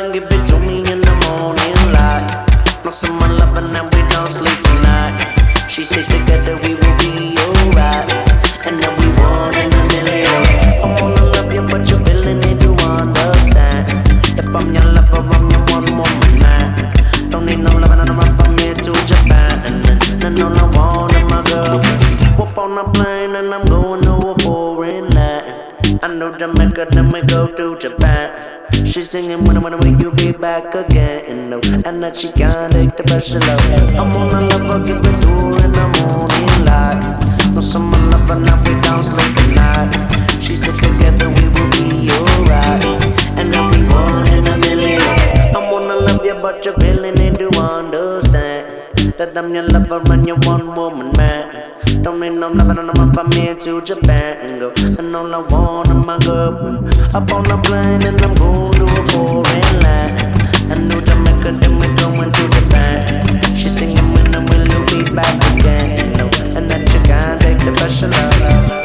and give it to me in the morning light. No summer loving and we don't sleep tonight. She said together we will be alright, and then we one in a million. I wanna love you but you're feeling it to understand. If I'm your lover, I'm your one woman man. Don't need no loving and I'm from here to Japan. And all I want is my girl. Hop on a plane and I'm going to a foreign land. I know Jamaica, then we go to Japan. She's singing when you be back again, no. And that she can't take the pressure love. I wanna love her, give it to her in the morning light. No summer love and now we don't sleep at night. She said together we will be alright, and then we one in a million. I wanna love you but you're feeling it to understand that I'm your lover and you're one woman man. Don't need no loving and I'm from here to Japan, go. And all I want is my girl. Up on a plane and I'm going to a foreign land. I know Jamaica, then we're going to Japan. She's singing when I will you be back again, no. And that you can't take the pressure love.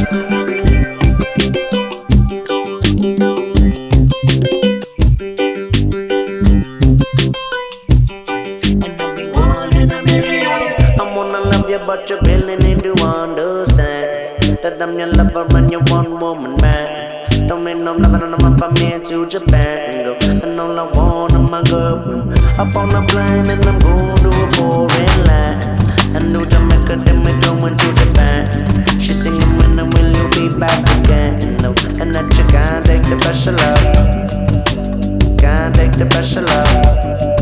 But you're feeling it to understand that I'm your lover and you're one woman man. Don't need no loving and I'm from here to Japan, go. And all I want is my girl. Up on a plane and I'm going to a foreign land. I know Jamaica, then we're going to Japan. She's singing when I will you be back again, no. And that you can't take the pressure love. Can't take the pressure love.